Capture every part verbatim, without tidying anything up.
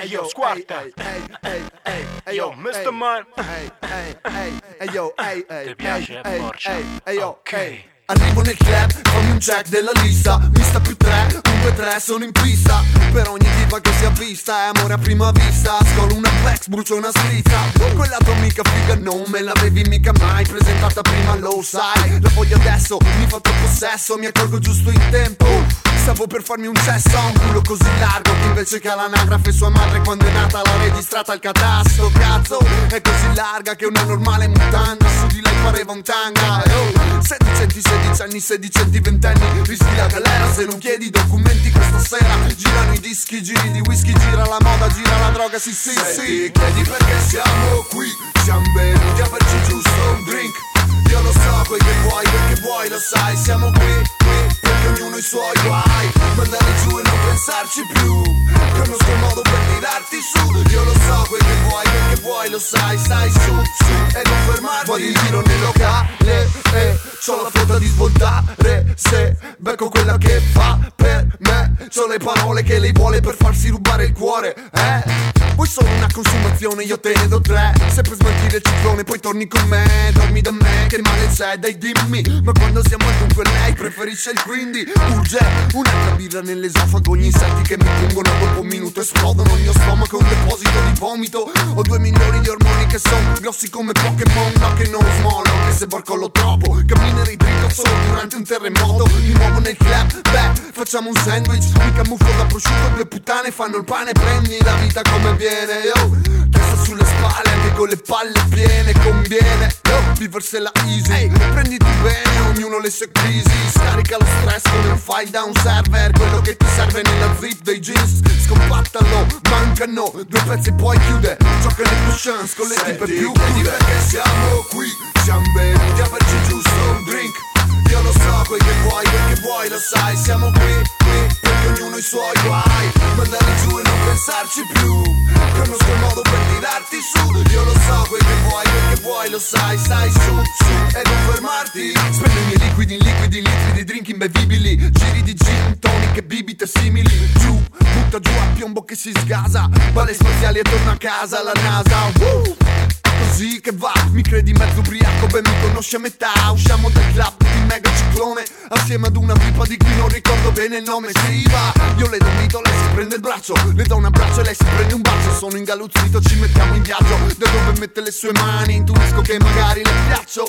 Hey yo, squatta. Hey, hey, hey, hey, Yo, mister Man. Hey, hey, hey, hey, yo, hey, hey. Ti piace, hey, porcia? hey, hey, yo, Ok. hey. Arrivo nel club, fammi un check della lista. Vista più tre, un, due, tre, sono in pista. Per ogni tipa che si avvista è amore a prima vista. Scolo una flex, brucio una strizza. Quella tua amica figa non me l'avevi mica mai presentata prima, lo sai. La voglio adesso, mi fa troppo sesso, mi accorgo giusto in tempo. Stavo per farmi un cesso, un culo così largo che invece che all'anagrafe sua madre quando è nata l'ha registrata al catasto. Cazzo, è così larga che una normale mutanda su di lei pareva un tanga. Oh, sedicenti, sedici anni, sedicenti, ventenni, rischi la galera se non chiedi documenti questa sera. Girano i dischi, giri di whisky, gira la moda, gira la droga, sì sì sì. Chiedi perché siamo qui, siamo venuti a berci giusto un drink. Io lo so quel che vuoi, quel che vuoi lo sai, siamo qui, qui, perché ognuno ha i suoi guai. Mandare giù e non pensarci più, conosco il modo per tirarti su. Io lo so quel che vuoi, quel che vuoi lo sai, stai su, su e non fermarti. Vado in giro nel locale e c'ho la fretta di svoltare. Se becco quella che fa per me, c'ho le parole che lei vuole per farsi rubare il cuore, eh? Vuoi solo una consumazione, io te ne do tre. Se per smaltire il ciclone poi torni con me. Dormi da me, che male c'è, dai dimmi. Ma quando siamo al dunque lei preferisce il quindi. Urge un'altra birra nell'esofago. Gli insetti che mi pungono dopo un minuto esplodono. Il mio stomaco è un deposito di vomito. Ho due milioni di ormoni che sono grossi come Pokémon. No che non smollo, che se borcollo troppo camminerei dritto solo durante un terremoto. Mi muovo nel club, beh, facciamo un sandwich. Mi camuffo da prosciutto, due puttane fanno il pane. Prendi la vita come viene, yo. Testa sulle spalle, anche con le palle piene. Conviene, yo, viversela easy. Hey, prenditi bene, ognuno le sue crisi. Scarica lo stress con un file da un server. Quello che ti serve nella zip dei jeans. Scompattalo, mancano due pezzi e poi chiude. Gioca le tue chance con le tipe più chiudi. Perché siamo qui, siamo venuti a berci giusto un drink. Io lo so quel che vuoi, quel che vuoi lo sai. Siamo qui, qui, perché ognuno ha i suoi guai. Mandare giù e non pensarci più, conosco il modo per tirarti su. Io lo so quel che vuoi, quel che vuoi lo sai. Stai su, su e non fermarti. Spendo i miei liquidi in liquidi, litri di drink imbevibili. Giri di gin, tonic e bibite simili. Giù, butta giù a piombo che si sgasa. Balle spaziali e torna a casa la NASA. Woo! Così che va, mi credi mezzo ubriaco, ben mi conosci a metà. Usciamo dal club di mega ciclone assieme ad una pipa di cui non ricordo bene il nome. Si va, io le do un dito, lei si prende il braccio. Le do un abbraccio e lei si prende un bacio. Sono ingaluzzito, ci mettiamo in viaggio. Da dove mette le sue mani, intuisco che magari le piaccio.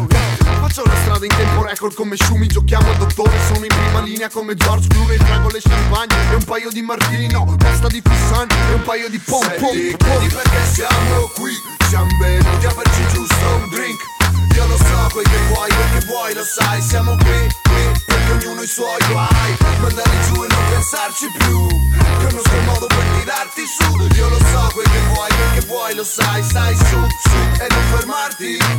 Faccio la strada in tempo record come Shumi. Giochiamo al dottore, sono in prima linea come George Clooney. Trago le champagne e un paio di martini. No, pasta di Fussan e un paio di pom pom. Senti perché siamo qui, siamo venuti a berci giusto un drink. Io lo so quel che vuoi, quel che vuoi lo sai. Siamo qui, qui, perché ognuno ha i suoi guai. Mandare giù e non pensarci più, conosco il modo per tirarti su. Io lo so quel che vuoi, quel che vuoi lo sai. Stai su, su e non fermarti.